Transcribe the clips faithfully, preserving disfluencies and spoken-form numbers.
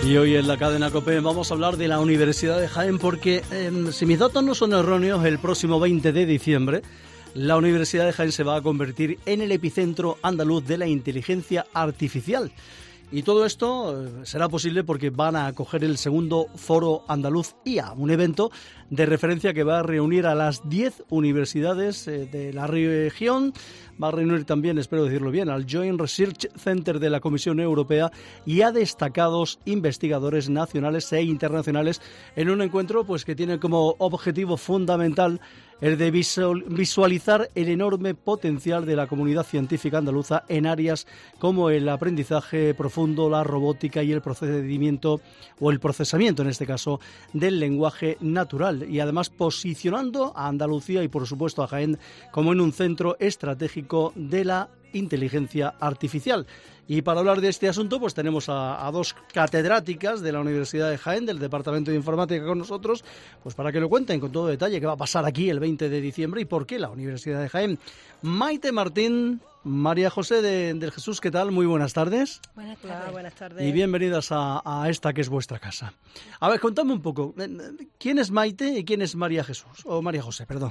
Y hoy en la cadena COPE vamos a hablar de la Universidad de Jaén porque, eh, si mis datos no son erróneos, el próximo veinte de diciembre la Universidad de Jaén se va a convertir en el epicentro andaluz de la inteligencia artificial. Y todo esto será posible porque van a acoger el segundo Foro Andaluz I A, un evento de referencia que va a reunir a las diez universidades de la región. Va a reunir también, espero decirlo bien, al Joint Research Center de la Comisión Europea y a destacados investigadores nacionales e internacionales en un encuentro pues que tiene como objetivo fundamental el de visualizar el enorme potencial de la comunidad científica andaluza en áreas como el aprendizaje profundo, la robótica y el procedimiento o el procesamiento, en este caso, del lenguaje natural, y además posicionando a Andalucía y, por supuesto, a Jaén como en un centro estratégico de la inteligencia artificial. Y para hablar de este asunto, pues tenemos a, a dos catedráticas de la Universidad de Jaén, del Departamento de Informática, con nosotros, pues para que lo cuenten con todo detalle qué va a pasar aquí el veinte de diciembre y por qué la Universidad de Jaén. Maite Martín, María José de, del Jesús, ¿qué tal? Muy buenas tardes. Buenas tardes. Hola, buenas tardes. Y bienvenidas a, a esta que es vuestra casa. A ver, contadme un poco, ¿quién es Maite y quién es María Jesús? O María José, perdón.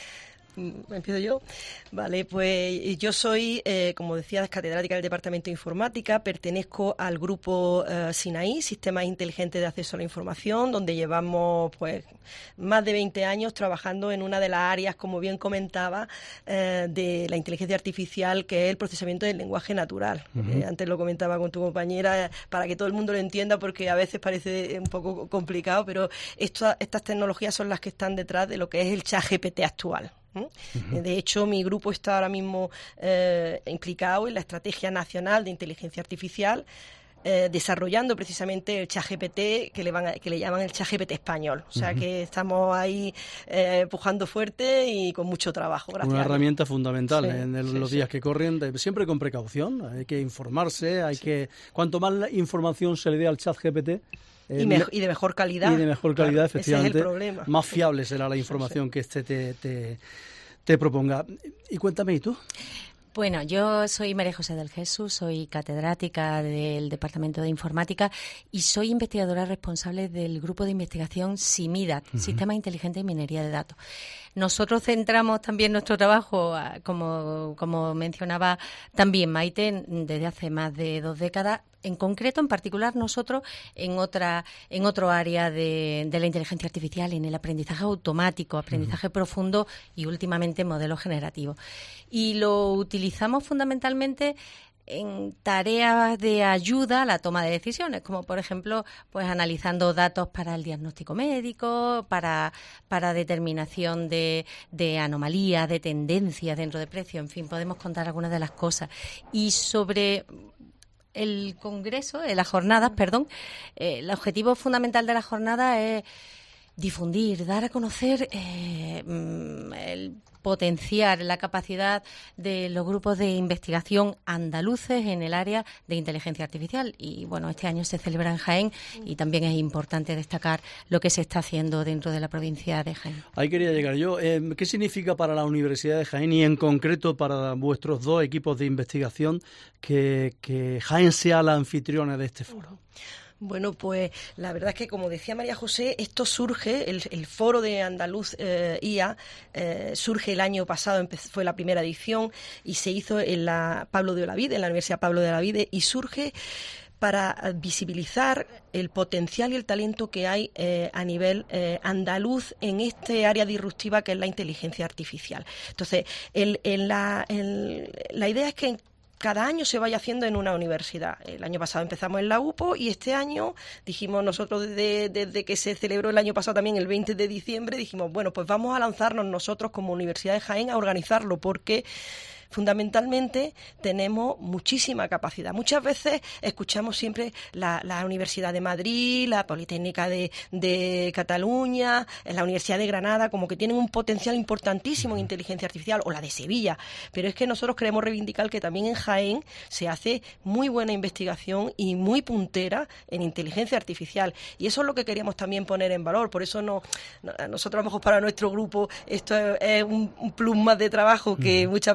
¿Empiezo yo? Vale, pues yo soy, eh, como decía, catedrática del Departamento de Informática, pertenezco al grupo eh, SINAI, Sistemas Inteligentes de Acceso a la Información, donde llevamos pues más de veinte años trabajando en una de las áreas, como bien comentaba, eh, de la inteligencia artificial, que es el procesamiento del lenguaje natural. Uh-huh. Eh, antes lo comentaba con tu compañera, eh, para que todo el mundo lo entienda, porque a veces parece un poco complicado, pero esto, estas tecnologías son las que están detrás de lo que es el ChatGPT actual. Uh-huh. De hecho, mi grupo está ahora mismo eh, implicado en la Estrategia Nacional de Inteligencia Artificial, eh, desarrollando precisamente el ChatGPT, que le van a, que le llaman el ChatGPT español. O sea, uh-huh, que estamos ahí eh, empujando fuerte y con mucho trabajo. Gracias. Una herramienta fundamental, sí, en el, sí, los días sí. que corren, siempre con precaución. Hay que informarse, hay sí. que cuanto más información se le dé al ChatGPT, Eh, y, me, y de mejor calidad. Y de mejor calidad, claro, efectivamente. Ese es el problema. Más fiable será la información sí, sí. que este te, te, te proponga. Y cuéntame, ¿y tú? Bueno, yo soy María José del Jesús, soy catedrática del Departamento de Informática y soy investigadora responsable del grupo de investigación SIMIDAT, uh-huh. Sistema Inteligente de Minería de Datos. Nosotros centramos también nuestro trabajo, como, como mencionaba también Maite, desde hace más de dos décadas. En concreto, en particular, nosotros en otra en otro área de, de la inteligencia artificial, en el aprendizaje automático, aprendizaje uh-huh. profundo y últimamente modelos generativos. Y lo utilizamos fundamentalmente en tareas de ayuda a la toma de decisiones, como por ejemplo, pues analizando datos para el diagnóstico médico, para, para determinación de, de anomalías, de tendencias dentro de precios, en fin, podemos contar algunas de las cosas. Y sobre el congreso, eh, las jornadas, perdón, eh, el objetivo fundamental de la jornada es difundir, dar a conocer, eh, el potenciar la capacidad de los grupos de investigación andaluces en el área de inteligencia artificial. Y bueno, este año se celebra en Jaén y también es importante destacar lo que se está haciendo dentro de la provincia de Jaén. Ahí quería llegar yo. Eh, ¿Qué significa para la Universidad de Jaén y en concreto para vuestros dos equipos de investigación que, que Jaén sea la anfitriona de este foro? Bueno, pues la verdad es que, como decía María José, esto surge, el, el Foro de Andaluz eh, I A eh, surge el año pasado, empezó, fue la primera edición y se hizo en la Pablo de Olavide, en la Universidad Pablo de Olavide, y surge para visibilizar el potencial y el talento que hay eh, a nivel eh, andaluz en este área disruptiva que es la inteligencia artificial. Entonces, el, el, la, el, la idea es que cada año se vaya haciendo en una universidad. El año pasado empezamos en la U P O y este año dijimos nosotros, desde, desde que se celebró el año pasado también, el veinte de diciembre, dijimos, bueno, pues vamos a lanzarnos nosotros como Universidad de Jaén a organizarlo, porque fundamentalmente tenemos muchísima capacidad. Muchas veces escuchamos siempre la, la Universidad de Madrid, la Politécnica de, de Cataluña, la Universidad de Granada, como que tienen un potencial importantísimo en inteligencia artificial, o la de Sevilla, pero es que nosotros queremos reivindicar que también en Jaén se hace muy buena investigación y muy puntera en inteligencia artificial, y eso es lo que queríamos también poner en valor. Por eso no, no nosotros a lo mejor para nuestro grupo esto es un, un plus más de trabajo que muchas veces pienso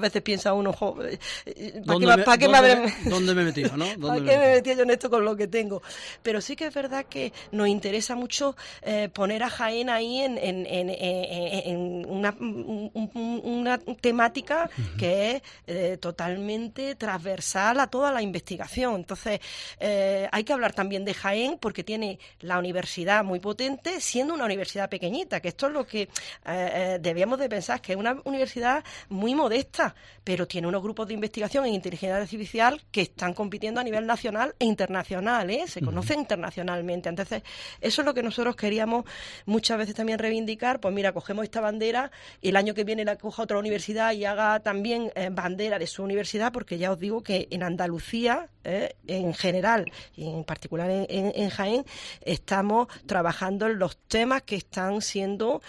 piensa uno, ¿para ¿Dónde, qué, me, ¿para qué dónde, me habré... me, ¿dónde me he metido, no? ¿Para qué me he metido yo en esto con lo que tengo? Pero sí que es verdad que nos interesa mucho eh, poner a Jaén ahí en, en, en, en, en una, una temática uh-huh. que es eh, totalmente transversal a toda la investigación. Entonces, eh, hay que hablar también de Jaén porque tiene la universidad muy potente, siendo una universidad pequeñita, que esto es lo que eh, debíamos de pensar, que es una universidad muy modesta, pero tiene unos grupos de investigación en inteligencia artificial que están compitiendo a nivel nacional e internacional, ¿eh? Se conocen uh-huh. internacionalmente. Entonces, eso es lo que nosotros queríamos muchas veces también reivindicar. Pues mira, cogemos esta bandera y el año que viene la coja otra universidad y haga también eh, bandera de su universidad, porque ya os digo que en Andalucía, eh, en general, y en particular en, en, en Jaén, estamos trabajando en los temas que están siendo,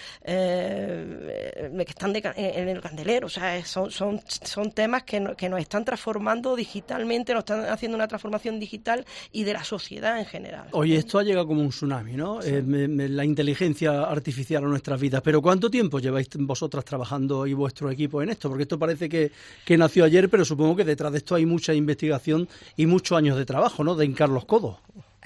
eh, que están de, en el candelero. O sea, son, son, son temas que, no, que nos están transformando digitalmente, nos están haciendo una transformación digital y de la sociedad en general. Oye, esto ha llegado como un tsunami, ¿no? Sí. Eh, me, me, la inteligencia artificial en nuestras vidas. Pero ¿cuánto tiempo lleváis vosotras trabajando y vuestro equipo en esto? Porque esto parece que, que nació ayer, pero supongo que detrás de esto hay mucha investigación y muchos años de trabajo, ¿no? De hincar los codos.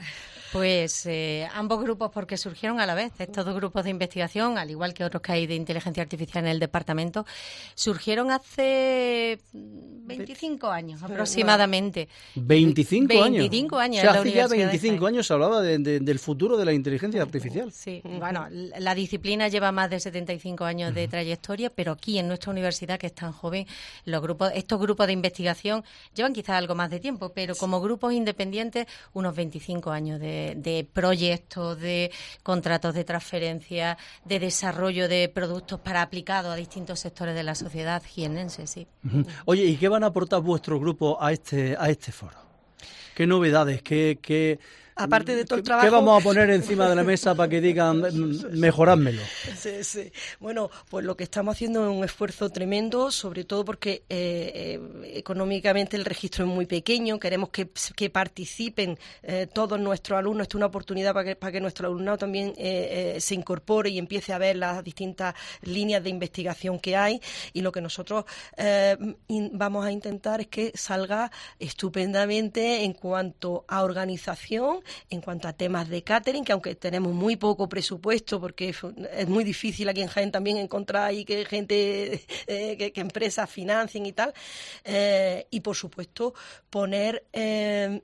Pues eh, ambos grupos, porque surgieron a la vez, estos dos grupos de investigación, al igual que otros que hay de inteligencia artificial en el departamento, surgieron hace veinticinco años aproximadamente. ¿veinticinco años? veinticinco años. O sea, hace ya veinticinco años se hablaba de, de, del futuro de la inteligencia artificial. Sí, bueno, la disciplina lleva más de setenta y cinco años de trayectoria, pero aquí en nuestra universidad, que es tan joven, los grupos, estos grupos de investigación llevan quizás algo más de tiempo, pero como grupos independientes, unos veinticinco años de de proyectos, de contratos de transferencia, de desarrollo de productos para aplicados a distintos sectores de la sociedad jiennense, sí. Uh-huh. Oye, ¿y qué van a aportar vuestro grupo a este a este foro? ¿Qué novedades? ¿Qué, qué, aparte de todo el trabajo... ¿Qué vamos a poner encima de la mesa para que digan, mejorádmelo? Sí, sí. Bueno, pues lo que estamos haciendo es un esfuerzo tremendo, sobre todo porque eh, eh, económicamente el registro es muy pequeño, queremos que, que participen eh, todos nuestros alumnos, esto es una oportunidad para que, para que nuestro alumnado también eh, eh, se incorpore y empiece a ver las distintas líneas de investigación que hay, y lo que nosotros eh, in, vamos a intentar es que salga estupendamente en cuanto a organización, en cuanto a temas de catering, que aunque tenemos muy poco presupuesto, porque es muy difícil aquí en Jaén también encontrar ahí que gente, eh, que, que empresas financien y tal, eh, y por supuesto poner, eh,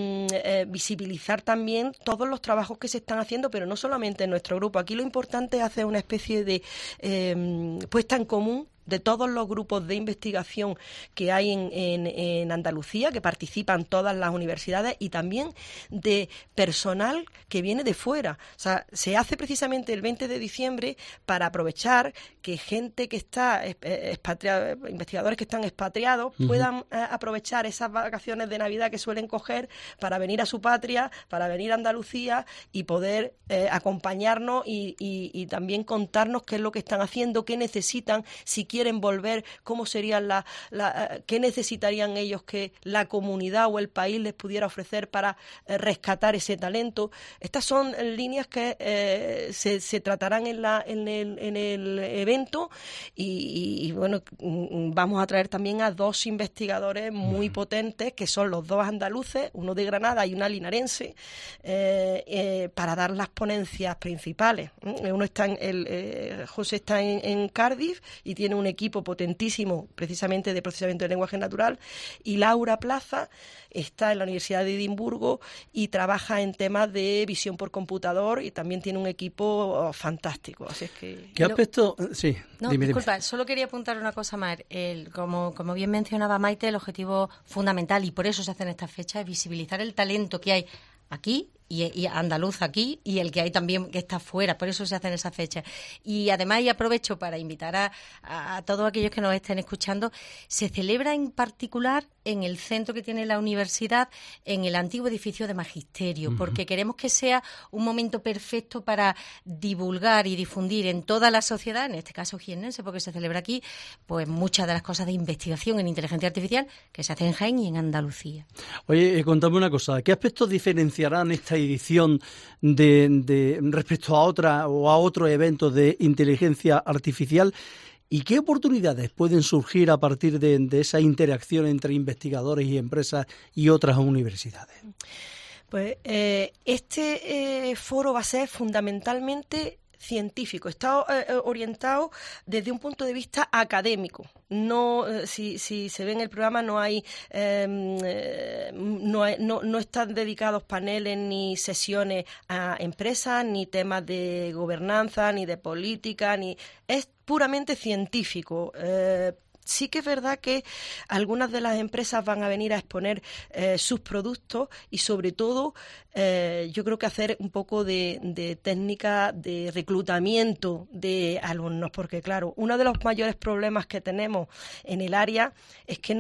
eh, visibilizar también todos los trabajos que se están haciendo, pero no solamente en nuestro grupo. Aquí lo importante es hacer una especie de eh, puesta en común de todos los grupos de investigación que hay en, en, en Andalucía, que participan todas las universidades, y también de personal que viene de fuera. O sea, se hace precisamente el veinte de diciembre para aprovechar que gente que está expatriada, investigadores que están expatriados, uh-huh. puedan eh, aprovechar esas vacaciones de Navidad que suelen coger para venir a su patria, para venir a Andalucía y poder eh, acompañarnos y, y, y también contarnos qué es lo que están haciendo, qué necesitan, si quieren volver, cómo serían la, la, qué necesitarían ellos que la comunidad o el país les pudiera ofrecer para eh, rescatar ese talento. Estas son eh, líneas que eh, se, se tratarán en, la, en, el, en el evento, y, y, y bueno, vamos a traer también a dos investigadores muy potentes, que son los dos andaluces, uno de Granada y una linarense, eh, eh, para dar las ponencias principales. Uno está en el, eh, José está en, en Cardiff y tiene un equipo potentísimo precisamente de procesamiento de lenguaje natural, y Laura Plaza está en la Universidad de Edimburgo y trabaja en temas de visión por computador, y también tiene un equipo fantástico. Así es que... ¿Qué aspecto? Sí, no, dime, disculpa, dime. Solo quería apuntar una cosa más. El, como, como bien mencionaba Maite, el objetivo fundamental, y por eso se hacen estas fechas, es visibilizar el talento que hay aquí y, y andaluz aquí, y el que hay también que está fuera, por eso se hacen esas fechas. Y además, y aprovecho para invitar a, a, a todos aquellos que nos estén escuchando, se celebra en particular en el centro que tiene la universidad, en el antiguo edificio de Magisterio, uh-huh. porque queremos que sea un momento perfecto para divulgar y difundir en toda la sociedad, en este caso jiennense, porque se celebra aquí, pues muchas de las cosas de investigación en inteligencia artificial que se hacen en Jaén y en Andalucía. Oye, eh, contame una cosa, ¿qué aspectos diferenciarán esta edición de, de respecto a otra o a otro evento de inteligencia artificial? ¿Y qué oportunidades pueden surgir a partir de, de esa interacción entre investigadores y empresas y otras universidades? Pues eh, este eh, foro va a ser fundamentalmente científico, está eh, orientado desde un punto de vista académico. No, eh, si, si se ve en el programa no hay, eh, no, hay no, no están dedicados paneles ni sesiones a empresas, ni temas de gobernanza, ni de política, ni es puramente científico. Eh, Sí que es verdad que algunas de las empresas van a venir a exponer eh, sus productos y sobre todo eh, yo creo que hacer un poco de, de técnica de reclutamiento de alumnos, porque claro, uno de los mayores problemas que tenemos en el área es que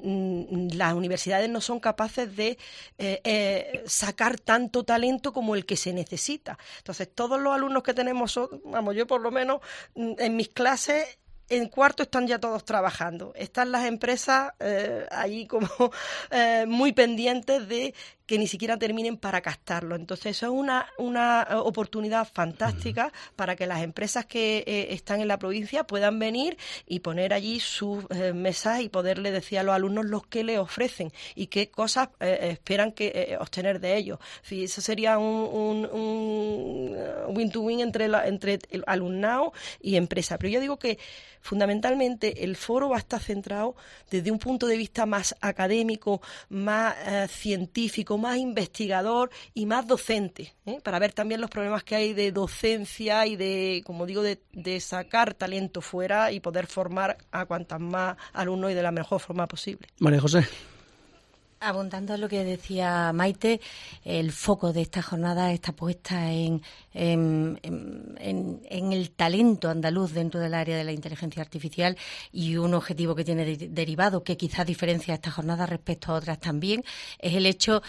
mm, las universidades no son capaces de eh, eh, sacar tanto talento como el que se necesita. Entonces todos los alumnos que tenemos, son, vamos, yo por lo menos en mis clases, en cuarto están ya todos trabajando. Están las empresas eh, ahí como eh, muy pendientes de que ni siquiera terminen para captarlo. Entonces, eso es una, una oportunidad fantástica uh-huh. para que las empresas que eh, están en la provincia puedan venir y poner allí sus eh, mesas y poderle decir a los alumnos los que les ofrecen y qué cosas eh, esperan que eh, obtener de ellos. Sí, eso sería un, un, un win-to-win entre, la, entre el alumnado y empresa. Pero yo digo que fundamentalmente el foro va a estar centrado desde un punto de vista más académico, más eh, científico, más investigador y más docente, ¿eh? para ver también los problemas que hay de docencia y de, como digo, de, de sacar talento fuera y poder formar a cuantas más alumnos y de la mejor forma posible. María José. Abundando a lo que decía Maite, el foco de esta jornada está puesta en, en, en, en el talento andaluz dentro del área de la inteligencia artificial y un objetivo que tiene de, derivado, que quizás diferencia esta jornada respecto a otras también, es el hecho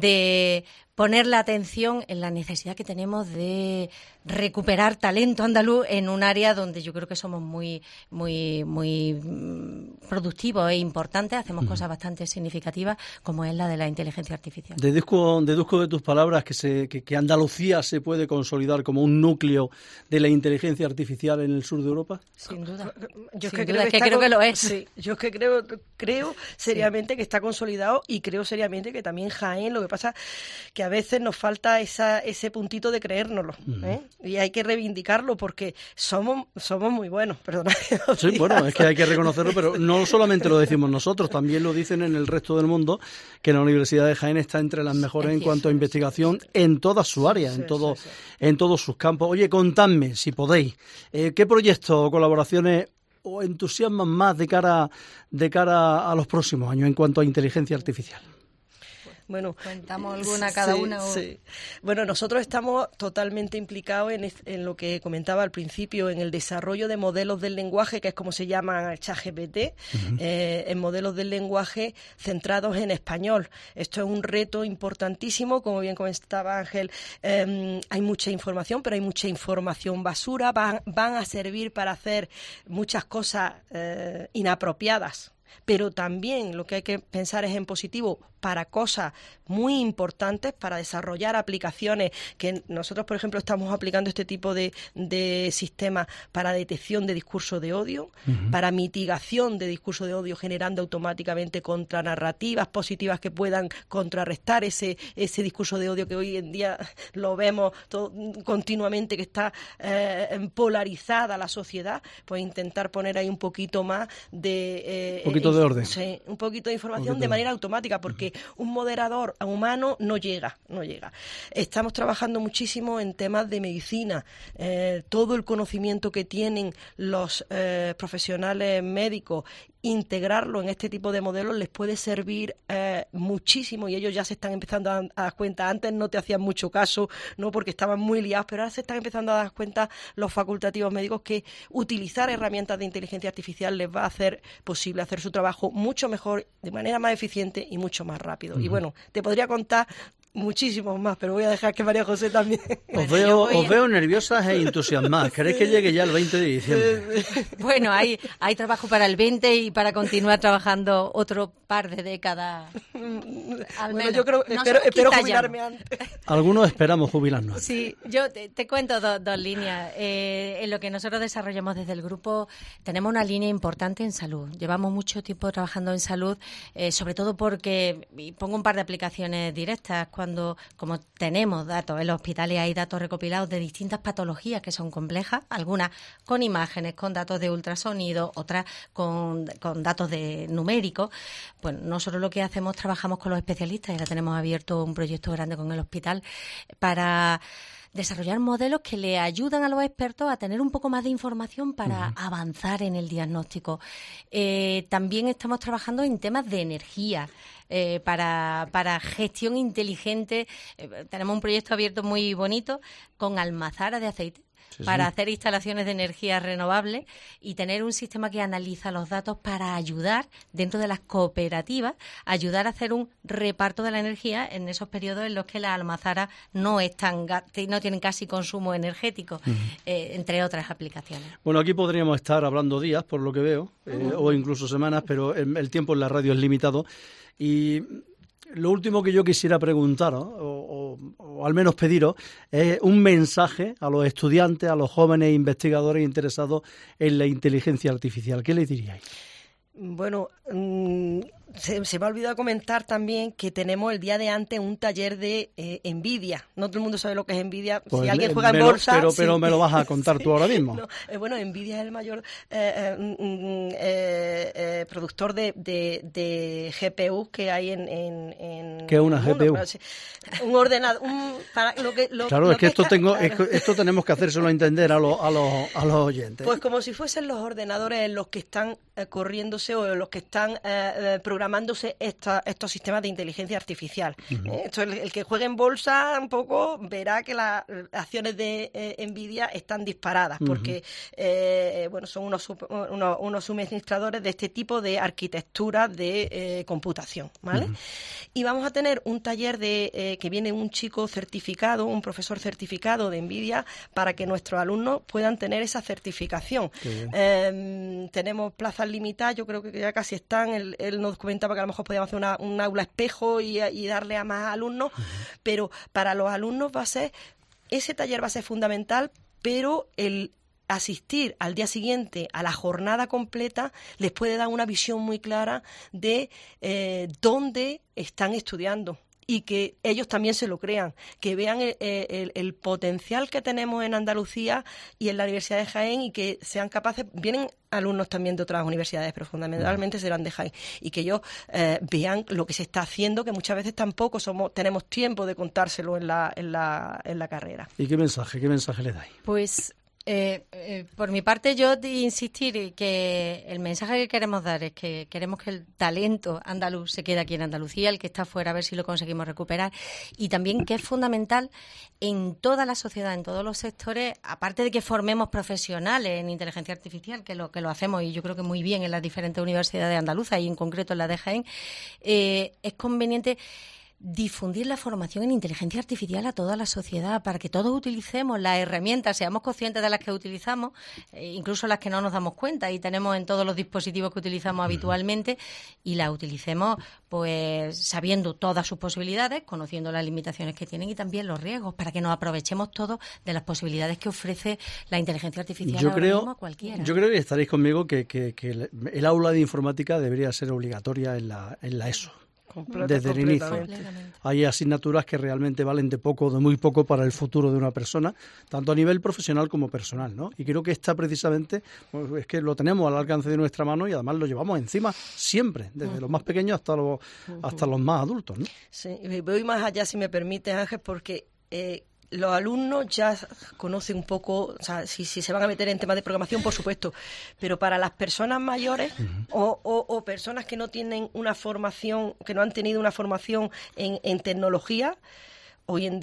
de poner la atención en la necesidad que tenemos de recuperar talento andaluz en un área donde yo creo que somos muy muy muy productivos e importantes, hacemos uh-huh. cosas bastante significativas, como es la de la inteligencia artificial. Deduzco, deduzco de tus palabras que, se, que, que Andalucía se puede consolidar como un núcleo de la inteligencia artificial en el sur de Europa. Sin duda. Yo Sin es que, duda, creo, que, que creo con... que lo es. Sí, yo es que creo, creo seriamente sí. que está consolidado y creo seriamente que también Jaén, lo que pasa que a veces nos falta esa, ese puntito de creérnoslo, ¿eh? Uh-huh. Y hay que reivindicarlo porque somos somos muy buenos, perdona. Sí, bueno, es que hay que reconocerlo, pero no solamente lo decimos nosotros, también lo dicen en el resto del mundo, que la Universidad de Jaén está entre las mejores en cuanto a investigación en toda su área, en todo, en todos sus campos. Oye, contadme, si podéis, eh, ¿qué proyectos o colaboraciones o entusiasman más de cara, de cara a los próximos años en cuanto a inteligencia artificial? Bueno, ¿cuentamos alguna cada sí, una? O... Sí. Bueno, nosotros estamos totalmente implicados en, en lo que comentaba al principio, en el desarrollo de modelos del lenguaje, que es como se llama el ChatGPT, uh-huh. eh, en modelos del lenguaje centrados en español. Esto es un reto importantísimo, como bien comentaba Ángel, eh, hay mucha información, pero hay mucha información basura, van, van a servir para hacer muchas cosas eh, inapropiadas. Pero también lo que hay que pensar es en positivo para cosas muy importantes, para desarrollar aplicaciones que nosotros, por ejemplo, estamos aplicando este tipo de, de sistemas para detección de discurso de odio, uh-huh. para mitigación de discurso de odio, generando automáticamente contranarrativas positivas que puedan contrarrestar ese, ese discurso de odio que hoy en día lo vemos todo, continuamente, que está eh, polarizada la sociedad, pues intentar poner ahí un poquito más de... Eh, un poquito de orden. Sí, un poquito de información de manera automática, porque un moderador humano no llega, no llega. Estamos trabajando muchísimo en temas de medicina. Eh, todo el conocimiento que tienen los eh, profesionales médicos, integrarlo en este tipo de modelos les puede servir eh, muchísimo, y ellos ya se están empezando a, a dar cuenta. Antes no te hacían mucho caso, no, porque estaban muy liados, pero ahora se están empezando a dar cuenta los facultativos médicos que utilizar herramientas de inteligencia artificial les va a hacer posible hacer su trabajo mucho mejor, de manera más eficiente y mucho más rápido. Uh-huh. Y bueno, te podría contar muchísimos más, pero voy a dejar que María José también. Os veo, os veo nerviosas e entusiasmadas. ¿Queréis que llegue ya el veinte de diciembre? Bueno, hay, hay trabajo para el veinte y para continuar trabajando otro par de décadas. Al bueno, menos. yo creo, No espero, espero quizá jubilarme ya. antes. Algunos esperamos jubilarnos. Sí, yo te, te cuento do, dos líneas. Eh, en lo que nosotros desarrollamos desde el grupo tenemos una línea importante en salud. Llevamos mucho tiempo trabajando en salud, eh, sobre todo porque, y pongo un par de aplicaciones directas, cuando como tenemos datos en los hospitales, hay datos recopilados de distintas patologías que son complejas, algunas con imágenes, con datos de ultrasonido, otras con, con datos de numéricos. Bueno, nosotros lo que hacemos, trabajamos con los especialistas, y ahora tenemos abierto un proyecto grande con el hospital para desarrollar modelos que le ayudan a los expertos a tener un poco más de información para uh-huh. avanzar en el diagnóstico. Eh, también estamos trabajando en temas de energía. Eh, para, para gestión inteligente. Eh, tenemos un proyecto abierto muy bonito con almazaras de aceite sí, para sí. hacer instalaciones de energía renovable y tener un sistema que analiza los datos para ayudar dentro de las cooperativas, ayudar a hacer un reparto de la energía en esos periodos en los que las almazaras no están, no tienen casi consumo energético, uh-huh. eh, entre otras aplicaciones. Bueno, aquí podríamos estar hablando días, por lo que veo, eh, uh-huh. o incluso semanas, pero el tiempo en la radio es limitado. Y lo último que yo quisiera preguntaros, o, o, o al menos pediros, es un mensaje a los estudiantes, a los jóvenes investigadores interesados en la inteligencia artificial. ¿Qué les diríais? Bueno, mmm, se, se me ha olvidado comentar también que tenemos el día de antes un taller de eh, Nvidia. No todo el mundo sabe lo que es Nvidia. Pues si alguien me, juega en lo, bolsa... Pero, sí. pero me lo vas a contar sí. tú ahora mismo. No, eh, bueno, Nvidia es el mayor eh, eh, eh, productor de, de, de G P U que hay en, en, en ¿Qué es una G P U? Un ordenador. Un, para lo que, lo, claro, lo es que, que esto, está, tengo, claro. esto tenemos que hacérselo entender a los, a, los, a los oyentes. Pues como si fuesen los ordenadores en los que están eh, corriéndose o en los que están eh, programándose esta, estos sistemas de inteligencia artificial. Uh-huh. ¿eh? Esto, el, el que juegue en bolsa un poco verá que las acciones de eh, Nvidia están disparadas uh-huh. porque eh, bueno, son unos, unos, unos suministradores de este tipo de arquitectura de eh, computación, ¿vale? Uh-huh. Y vamos a tener un taller de eh, que viene un chico certificado, un profesor certificado de Nvidia para que nuestros alumnos puedan tener esa certificación. Eh, tenemos plazas limitadas, yo creo que ya casi están. Él, él nos comentaba que a lo mejor podíamos hacer una, un aula espejo y, y darle a más alumnos, uh-huh. pero para los alumnos va a ser, ese taller va a ser fundamental, pero el asistir al día siguiente a la jornada completa les puede dar una visión muy clara de eh, dónde están estudiando y que ellos también se lo crean, que vean el, el, el potencial que tenemos en Andalucía y en la Universidad de Jaén y que sean capaces, vienen alumnos también de otras universidades, pero fundamentalmente serán de Jaén, y que ellos eh, vean lo que se está haciendo, que muchas veces tampoco somos tenemos tiempo de contárselo en la, en la, en la carrera. ¿Y qué mensaje, qué mensaje le dais? Pues... Eh, eh, por mi parte, yo de insistir que el mensaje que queremos dar es que queremos que el talento andaluz se quede aquí en Andalucía, el que está fuera, a ver si lo conseguimos recuperar, y también que es fundamental en toda la sociedad, en todos los sectores, aparte de que formemos profesionales en inteligencia artificial, que lo que lo hacemos y yo creo que muy bien en las diferentes universidades andaluzas y en concreto en la de Jaén, eh, es conveniente difundir la formación en inteligencia artificial a toda la sociedad para que todos utilicemos las herramientas, seamos conscientes de las que utilizamos, eh, incluso las que no nos damos cuenta y tenemos en todos los dispositivos que utilizamos habitualmente, y las utilicemos pues sabiendo todas sus posibilidades, conociendo las limitaciones que tienen y también los riesgos, para que nos aprovechemos todos de las posibilidades que ofrece la inteligencia artificial yo ahora creo, mismo a cualquiera. Yo creo que estaréis conmigo que, que, que el, el aula de informática debería ser obligatoria en la, en la ESO. Completa, desde el inicio. Hay asignaturas que realmente valen de poco, de muy poco para el futuro de una persona, tanto a nivel profesional como personal, ¿no? Y creo que esta precisamente, pues, es que lo tenemos al alcance de nuestra mano y además lo llevamos encima siempre, desde uh-huh. los más pequeños hasta los, uh-huh. hasta los más adultos, ¿no? Sí, y voy más allá, si me permite, Ángel, porque eh, los alumnos ya conocen un poco, o sea, si, si se van a meter en temas de programación, por supuesto, pero para las personas mayores uh-huh. o, o, o personas que no tienen una formación, que no han tenido una formación en, en tecnología, hoy en día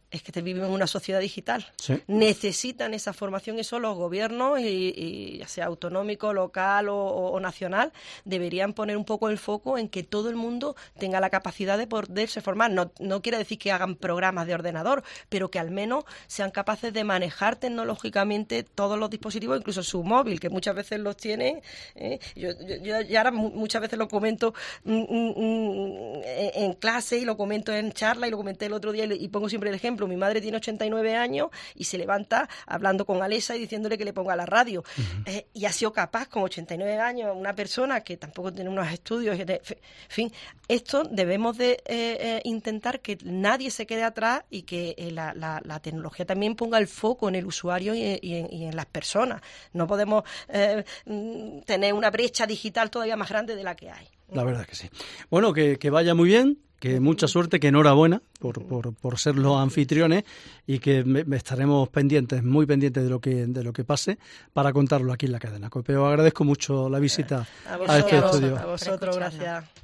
es que vivimos en una sociedad digital. Sí. Necesitan esa formación, eso los gobiernos, y, y ya sea autonómico, local o, o nacional, deberían poner un poco el foco en que todo el mundo tenga la capacidad de poderse formar. No, no quiere decir que hagan programas de ordenador, pero que al menos sean capaces de manejar tecnológicamente todos los dispositivos, incluso su móvil, que muchas veces los tienen. ¿eh? Yo, yo, yo ya ahora muchas veces lo comento mm, mm, en, en clase, y lo comento en charla, y lo comenté el otro día, y, y pongo siempre el ejemplo. Mi madre tiene ochenta y nueve años y se levanta hablando con Alexa y diciéndole que le ponga la radio. Uh-huh. Eh, y ha sido capaz, con ochenta y nueve años, una persona que tampoco tiene unos estudios. En fin, esto debemos de eh, eh, intentar que nadie se quede atrás, y que eh, la, la, la tecnología también ponga el foco en el usuario y, y, en, y en las personas. No podemos eh, tener una brecha digital todavía más grande de la que hay. La verdad que sí. Bueno, que, que vaya muy bien. Que mucha suerte, que enhorabuena por, por, por ser los anfitriones, y que me, me estaremos pendientes, muy pendientes de lo que de lo que pase, para contarlo aquí en la cadena COPE. Os agradezco mucho la visita a, vosotros, a este estudio. A vosotros, gracias.